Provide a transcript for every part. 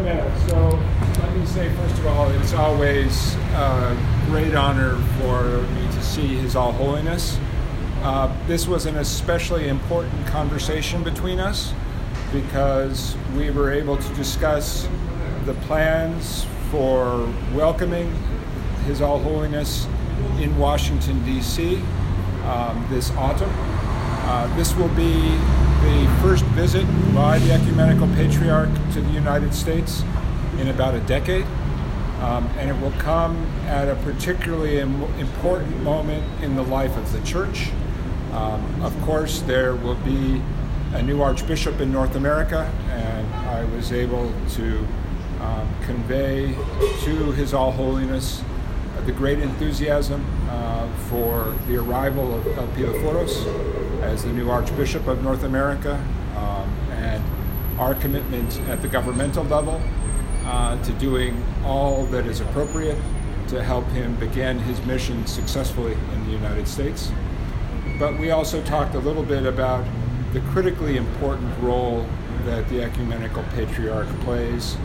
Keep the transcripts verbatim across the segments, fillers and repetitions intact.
minute. So let me say, first of all, it's always a great honor for me to see His All Holiness. Uh, this was an especially important conversation between us because we were able to discuss the plans for welcoming His All Holiness in Washington, D C um, this autumn. Uh, this will be the first visit by the Ecumenical Patriarch to the United States in about a decade. Um, and it will come at a particularly im- important moment in the life of the Church. Um, of course, there will be a new Archbishop in North America, and I was able to um, convey to His All Holiness the great enthusiasm uh, for the arrival of Elpidio Foros as the new Archbishop of North America, um, and our commitment at the governmental level uh, to doing all that is appropriate to help him begin his mission successfully in the United States. But we also talked a little bit about the critically important role that the Ecumenical Patriarch plays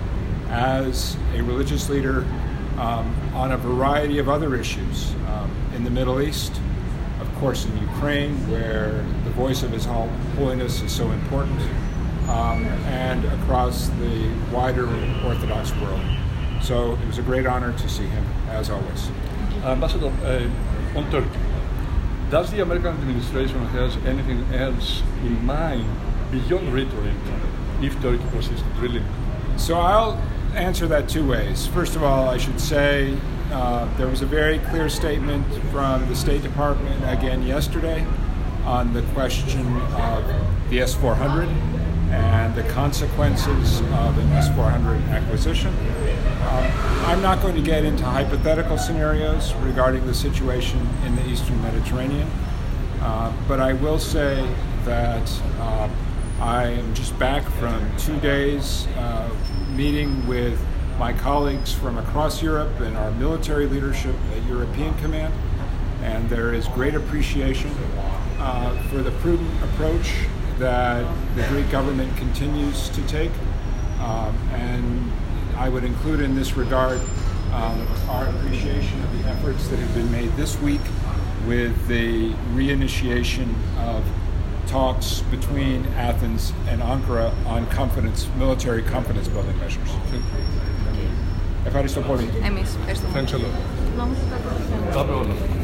as a religious leader um, on a variety of other issues um, in the Middle East, of course in Ukraine, where the voice of His Holiness is so important, um, and across the wider Orthodox world. So it was a great honor to see him, as always. Ambassador, uh, on Turkey, does the American administration has anything else in mind beyond rhetoric if Turkey proceeds to drilling? So I'll answer that two ways. First of all, I should say uh, there was a very clear statement from the State Department again yesterday on the question of the S four hundred and the consequences of an S four hundred acquisition. Um, I'm not going to get into hypothetical scenarios regarding the situation in the Eastern Mediterranean, uh, but I will say that uh, I am just back from two days uh, meeting with my colleagues from across Europe and our military leadership at European Command, and there is great appreciation uh, for the prudent approach that the Greek government continues to take, um, and I would include in this regard um, our appreciation of the efforts that have been made this week with the reinitiation of talks between Athens and Ankara on confidence, military confidence building measures. Ευχαριστώ πολύ. Εμείς ευχαριστούμε. Thanks a lot.